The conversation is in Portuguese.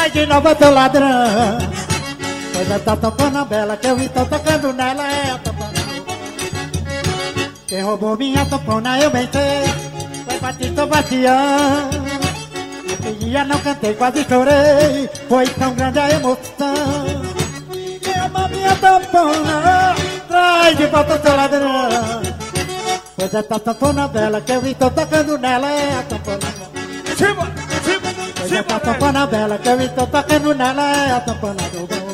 traz de novo teu ladrão. Pois é, tá tampando a bela que eu vi, tô tocando nela, é a tampando. Quem roubou minha tampona eu bem sei, foi Batista Bastião. Esse dia não cantei, quase chorei, foi tão grande a emoção. Quem roubou minha tampona, traz de volta teu ladrão. Pois é, tá tampando a bela que eu vi, tô tocando nela, é a tampona. Pois é, tá tampando a bela que eu vi, tô tocando nela, é a tampona do bom.